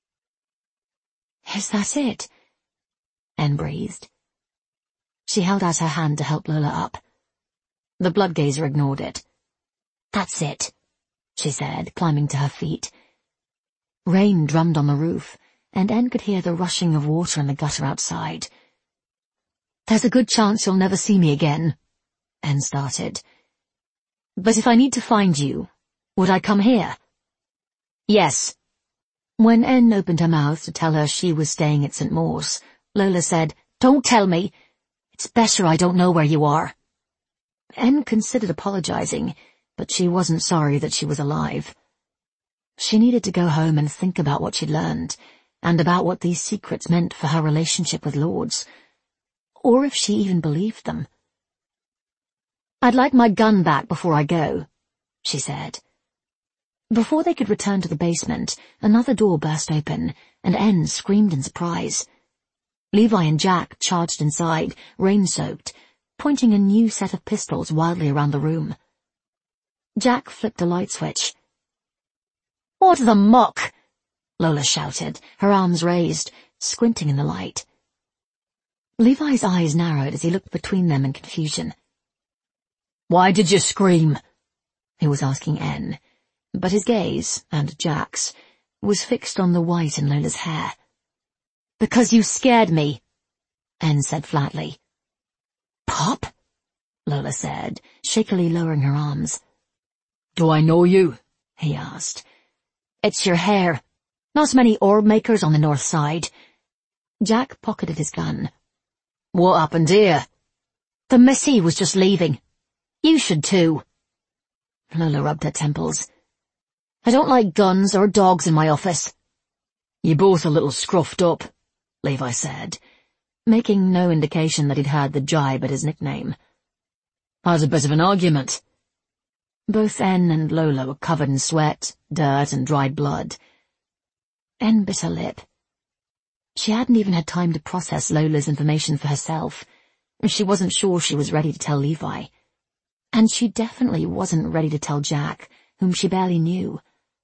"Is that it?" En breathed. She held out her hand to help Lola up. The bloodgazer ignored it. "That's it," she said, climbing to her feet. Rain drummed on the roof, and En could hear the rushing of water in the gutter outside. "There's a good chance you'll never see me again," En started. "But if I need to find you, would I come here?" "Yes." When En opened her mouth to tell her she was staying at Saint Maur's, Lola said, "Don't tell me. It's better I don't know where you are." En considered apologizing, but she wasn't sorry that she was alive. She needed to go home and think about what she'd learned, and about what these secrets meant for her relationship with Lords, or if she even believed them. "I'd like my gun back before I go," she said. Before they could return to the basement, another door burst open, and N screamed in surprise. Levi and Jack charged inside, rain-soaked, pointing a new set of pistols wildly around the room. Jack flipped a light switch. "What the muck?" Lola shouted, her arms raised, squinting in the light. Levi's eyes narrowed as he looked between them in confusion. "Why did you scream?" He was asking N, but his gaze, and Jack's, was fixed on the white in Lola's hair. "Because you scared me," N said flatly. "Pop?" Lola said, shakily lowering her arms. "Do I know you?" he asked. "It's your hair. Not many orb makers on the north side." Jack pocketed his gun. "What happened here?" "The Missy was just leaving. You should too." Lola rubbed her temples. "I don't like guns or dogs in my office." "You're both a little scruffed up," Levi said, making no indication that he'd heard the jibe at his nickname. "How's a bit of an argument?" Both N and Lola were covered in sweat, dirt, and dried blood. N bit her lip. She hadn't even had time to process Lola's information for herself. She wasn't sure she was ready to tell Levi. And she definitely wasn't ready to tell Jack, whom she barely knew.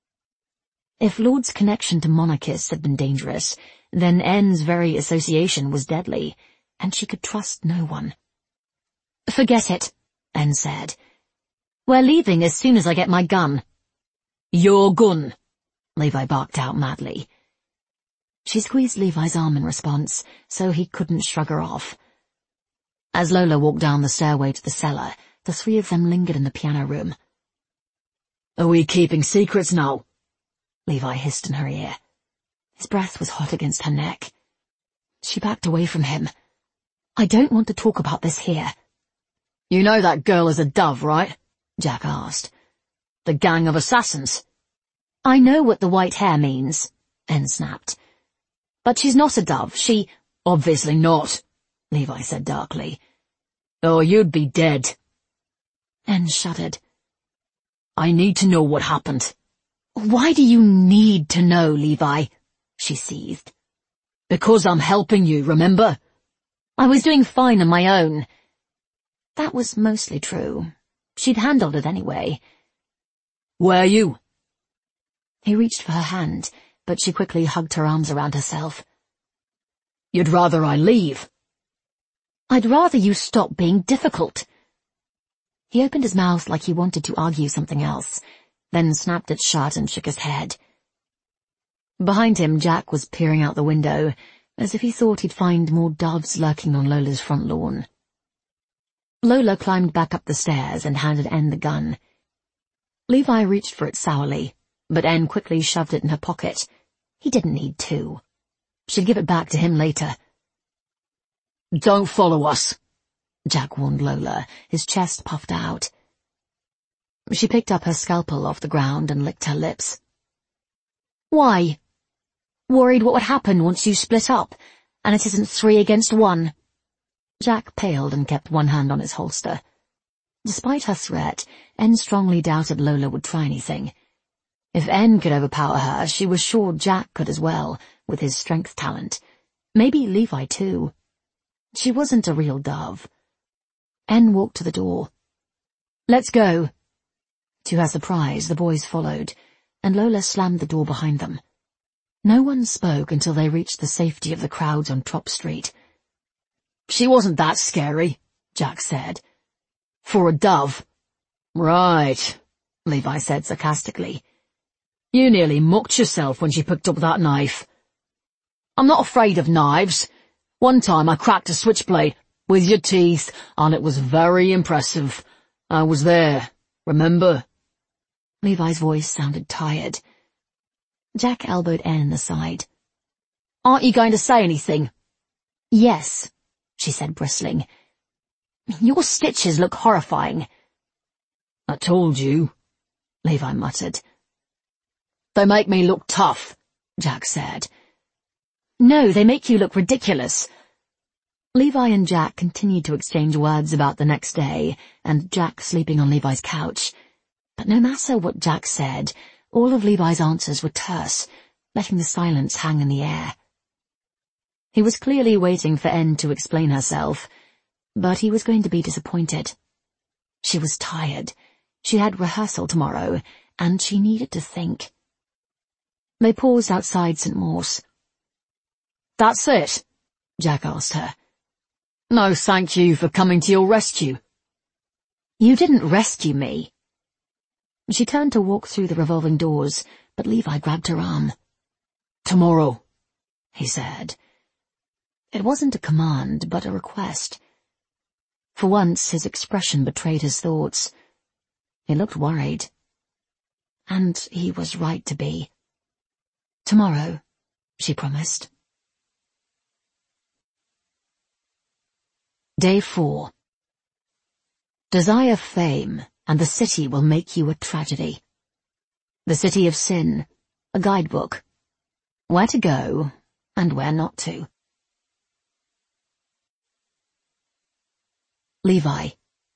If Lord's connection to monarchists had been dangerous, then N's very association was deadly, and she could trust no one. "Forget it," N said. "We're leaving as soon as I get my gun." "Your gun," Levi barked out madly. She squeezed Levi's arm in response, so he couldn't shrug her off. As Lola walked down the stairway to the cellar, the three of them lingered in the piano room. "Are we keeping secrets now?" Levi hissed in her ear. His breath was hot against her neck. She backed away from him. "I don't want to talk about this here." "You know that girl is a dove, right?" Jack asked. "The gang of assassins." "I know what the white hair means," N snapped. "But she's not a dove. She—" "Obviously not," Levi said darkly. "Or you'd be dead." N shuddered. "I need to know what happened." "Why do you need to know, Levi?" she seethed. "Because I'm helping you, remember?" "I was doing fine on my own." That was mostly true. She'd handled it anyway. "Where are you?" He reached for her hand, but she quickly hugged her arms around herself. "You'd rather I leave?" "I'd rather you stop being difficult." He opened his mouth like he wanted to argue something else, then snapped it shut and shook his head. Behind him, Jack was peering out the window, as if he thought he'd find more doves lurking on Lola's front lawn. Lola climbed back up the stairs and handed N the gun. Levi reached for it sourly, but N quickly shoved it in her pocket. He didn't need to. She'd give it back to him later. "Don't follow us," Jack warned Lola, his chest puffed out. She picked up her scalpel off the ground and licked her lips. "Why? Worried what would happen once you split up, and it isn't three against one?" Jack paled and kept one hand on his holster. Despite her threat, N strongly doubted Lola would try anything. If N could overpower her, she was sure Jack could as well, with his strength talent. Maybe Levi too. She wasn't a real dove. N walked to the door. "Let's go." To her surprise, the boys followed, and Lola slammed the door behind them. No one spoke until they reached the safety of the crowds on Trop Street. "She wasn't that scary," Jack said. "For a dove." "Right," Levi said sarcastically. "You nearly mucked yourself when she picked up that knife." "I'm not afraid of knives. One time I cracked a switchblade with your teeth, and it was very impressive. I was there, remember?" Levi's voice sounded tired. Jack elbowed N in the side. "Aren't you going to say anything?" "Yes," she said, bristling. "Your stitches look horrifying." "I told you," Levi muttered. "They make me look tough," Jack said. "No, they make you look ridiculous." Levi and Jack continued to exchange words about the next day, and Jack sleeping on Levi's couch. But no matter what Jack said, All of Levi's answers were terse, letting the silence hang in the air. He was clearly waiting for N to explain herself, but he was going to be disappointed. She was tired. She had rehearsal tomorrow, and she needed to think. They paused outside Saint Morse. "That's it?" Jack asked her. "No thank you for coming to your rescue." "You didn't rescue me." She turned to walk through the revolving doors, but Levi grabbed her arm. "Tomorrow," he said. It wasn't a command, but a request. For once, his expression betrayed his thoughts. He looked worried. And he was right to be. "Tomorrow," she promised. Day four. Desire fame, and the city will make you a tragedy. The City of Sin, a guidebook. Where to go, and where not to. Levi.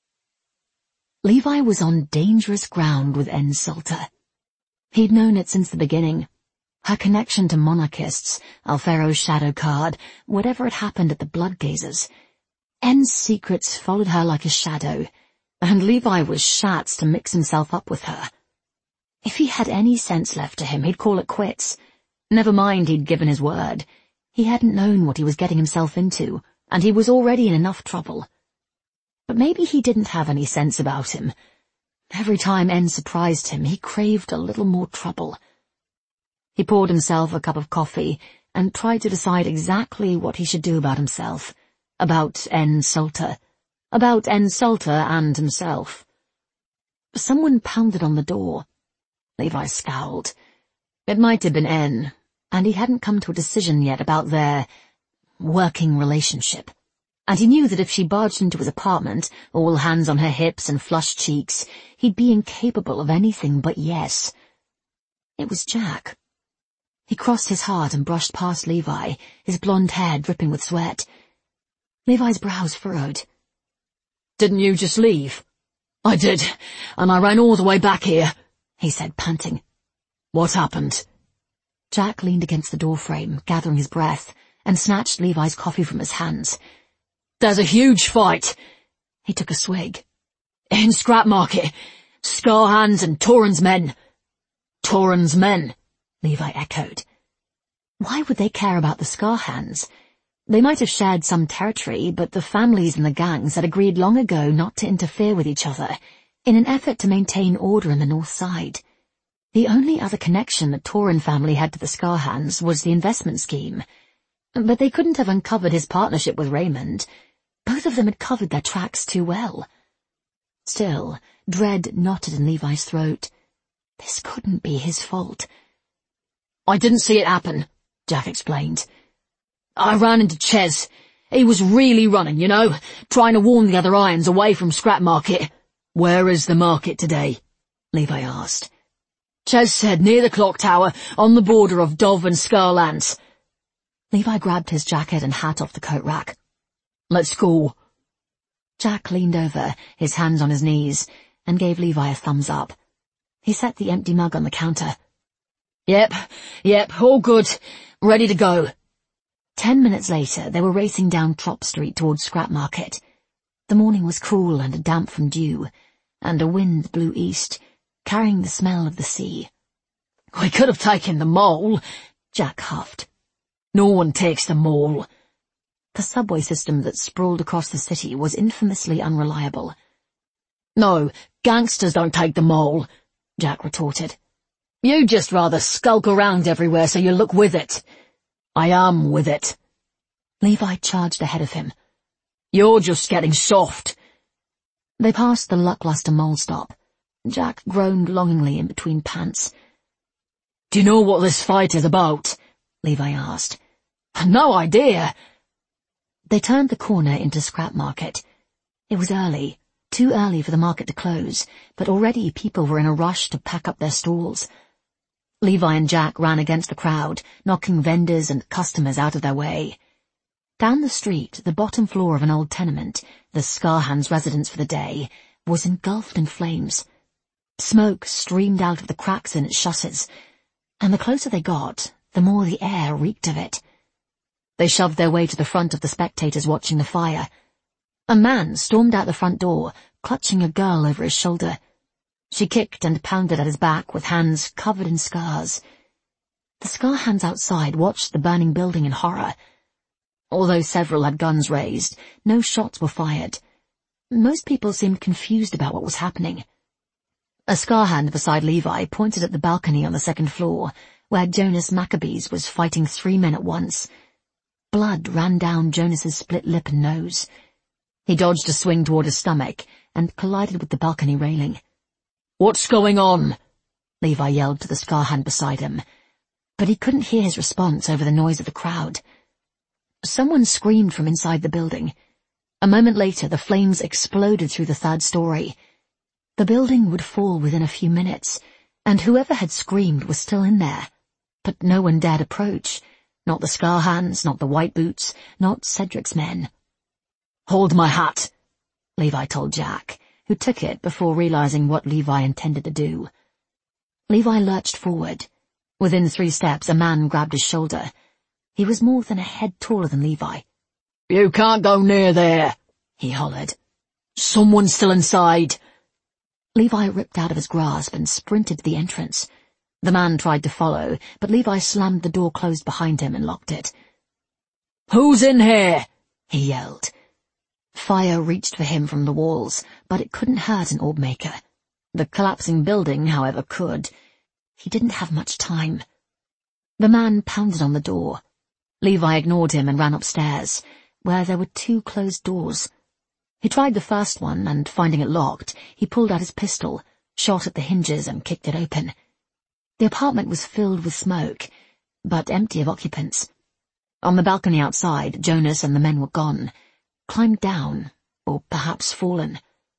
Levi was on dangerous ground with N. Salter. He'd known it since the beginning. Her connection to monarchists, Alfero's shadow card, whatever had happened at the Bloodgazers. N's secrets followed her like a shadow, and Levi was shats to mix himself up with her. If he had any sense left to him, he'd call it quits. Never mind he'd given his word. He hadn't known what he was getting himself into, and he was already in enough trouble. But maybe he didn't have any sense about him. Every time N surprised him, he craved a little more trouble. He poured himself a cup of coffee and tried to decide exactly what he should do about himself, about N. Salter, about N. Salter and himself. Someone pounded on the door. Levi scowled. It might have been N, and he hadn't come to a decision yet about their working relationship. And he knew that if she barged into his apartment, all hands on her hips and flushed cheeks, he'd be incapable of anything but yes. It was Jack. He crossed his heart and brushed past Levi, his blonde hair dripping with sweat. Levi's brows furrowed. "Didn't you just leave?" "I did, and I ran all the way back here," he said, panting. "What happened?" Jack leaned against the doorframe, gathering his breath, and snatched Levi's coffee from his hands. "There's a huge fight." He took a swig. "In Scrap Market. Scarhands and Torrens men." "Torrens men," Levi echoed. Why would they care about the Scarhands? They might have shared some territory, but the families and the gangs had agreed long ago not to interfere with each other, in an effort to maintain order in the North Side. The only other connection the Torren family had to the Scarhands was the investment scheme. But they couldn't have uncovered his partnership with Raymond. Both of them had covered their tracks too well. Still, dread knotted in Levi's throat. This couldn't be his fault. "I didn't see it happen," Jack explained. "I ran into Ches. He was really running, you know, trying to warn the other Irons away from Scrap Market." "Where is the market today?" Levi asked. "Ches said near the clock tower, on the border of Dove and Scarlands." Levi grabbed his jacket and hat off the coat rack. "Let's go." Jack leaned over, his hands on his knees, and gave Levi a thumbs up. He set the empty mug on the counter. Yep, yep, all good. Ready to go." Ten minutes later, they were racing down Trop Street towards Scrap Market. The morning was cool and damp from dew, and a wind blew east, carrying the smell of the sea. "We could have taken the mall," Jack huffed. "No one takes the mall." The subway system that sprawled across the city was infamously unreliable. "No, gangsters don't take the mall," Jack retorted. "You just rather skulk around everywhere so you look with it." "I am with it." Levi charged ahead of him. "You're just getting soft." They passed the Luckluster mall stop. Jack groaned longingly in between pants. "Do you know what this fight is about?" Levi asked. "No idea." They turned the corner into Scrap Market. It was early, too early for the market to close, but already people were in a rush to pack up their stalls. Levi and Jack ran against the crowd, knocking vendors and customers out of their way. Down the street, the bottom floor of an old tenement, the Scarhands' residence for the day, was engulfed in flames. Smoke streamed out of the cracks in its shutters, and the closer they got, the more the air reeked of it. They shoved their way to the front of the spectators watching the fire. A man stormed out the front door, clutching a girl over his shoulder. She kicked and pounded at his back with hands covered in scars. The scar hands outside watched the burning building in horror. Although several had guns raised, no shots were fired. Most people seemed confused about what was happening. A scar hand beside Levi pointed at the balcony on the second floor, where Jonas Maccabees was fighting three men at once. Blood ran down Jonas's split lip and nose. He dodged a swing toward his stomach and collided with the balcony railing. "What's going on?" Levi yelled to the scar hand beside him, but he couldn't hear his response over the noise of the crowd. Someone screamed from inside the building. A moment later, the flames exploded through the third story. The building would fall within a few minutes, and whoever had screamed was still in there. But no one dared approach. Not the scar hands, not the white boots, not Cedric's men. "Hold my hat," Levi told Jack, who took it before realizing what Levi intended to do. Levi lurched forward. Within three steps, a man grabbed his shoulder. He was more than a head taller than Levi. "You can't go near there," he hollered. "Someone's still inside." Levi ripped out of his grasp and sprinted to the entrance. The man tried to follow, but Levi slammed the door closed behind him and locked it. "Who's in here?" he yelled. Fire reached for him from the walls, but it couldn't hurt an orb maker. The collapsing building, however, could. He didn't have much time. The man pounded on the door. Levi ignored him and ran upstairs, where there were two closed doors. He tried the first one, and finding it locked, he pulled out his pistol, shot at the hinges and kicked it open. The apartment was filled with smoke, but empty of occupants. On the balcony outside, Jonas and the men were gone, climbed down, or perhaps fallen.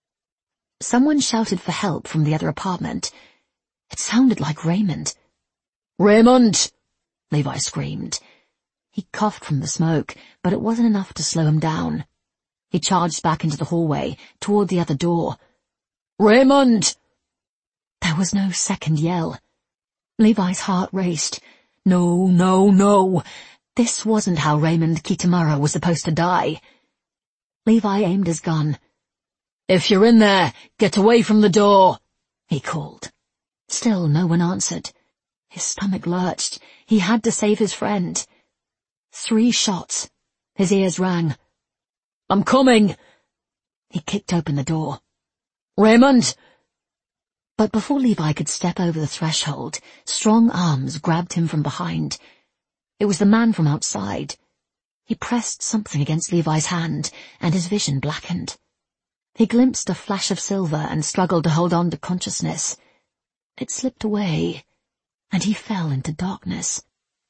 Someone shouted for help from the other apartment. It sounded like Raymond. "Raymond!" Levi screamed. He coughed from the smoke, but it wasn't enough to slow him down. He charged back into the hallway, toward the other door. "Raymond!" There was no second yell. Levi's heart raced. No, no, no. This wasn't how Raymond Kitamura was supposed to die. Levi aimed his gun. "If you're in there, get away from the door," he called. Still no one answered. His stomach lurched. He had to save his friend. Three shots. His ears rang. "I'm coming." He kicked open the door. "Raymond!" But before Levi could step over the threshold, strong arms grabbed him from behind. It was the man from outside. He pressed something against Levi's hand, and his vision blackened. He glimpsed a flash of silver and struggled to hold on to consciousness. It slipped away, and he fell into darkness.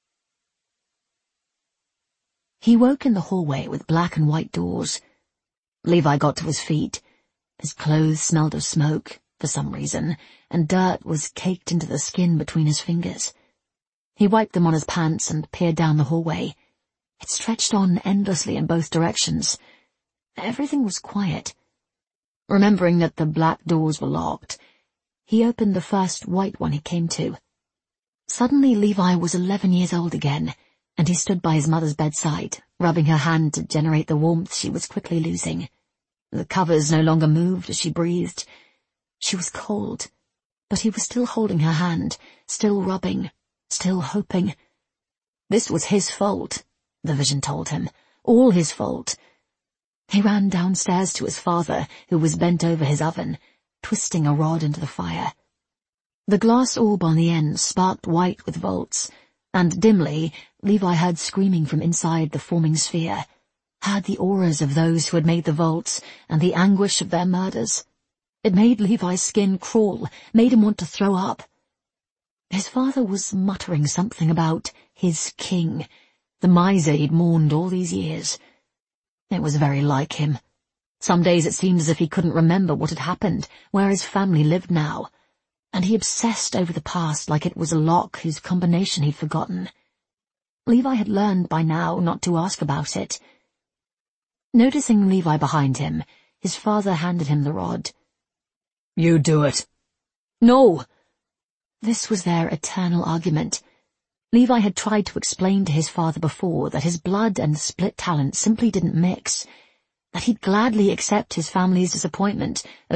He woke in the hallway with black and white doors. Levi got to his feet. His clothes smelled of smoke, for some reason, and dirt was caked into the skin between his fingers. He wiped them on his pants and peered down the hallway. It stretched on endlessly in both directions. Everything was quiet. Remembering that the black doors were locked, he opened the first white one he came to. Suddenly Levi was eleven years old again, and he stood by his mother's bedside, rubbing her hand to generate the warmth she was quickly losing. The covers no longer moved as she breathed. She was cold, but he was still holding her hand, still rubbing, still hoping. This was his fault, the vision told him, all his fault. He ran downstairs to his father, who was bent over his oven, twisting a rod into the fire. The glass orb on the end sparked white with volts, and dimly Levi heard screaming from inside the forming sphere, heard the auras of those who had made the volts and the anguish of their murders. It made Levi's skin crawl, made him want to throw up. His father was muttering something about his king, the miser he'd mourned all these years. It was very like him. Some days it seemed as if he couldn't remember what had happened, where his family lived now, and he obsessed over the past like it was a lock whose combination he'd forgotten. Levi had learned by now not to ask about it. Noticing Levi behind him, his father handed him the rod. "You do it." No. This was their eternal argument. Levi had tried to explain to his father before that his blood and split talent simply didn't mix, that he'd gladly accept his family's disappointment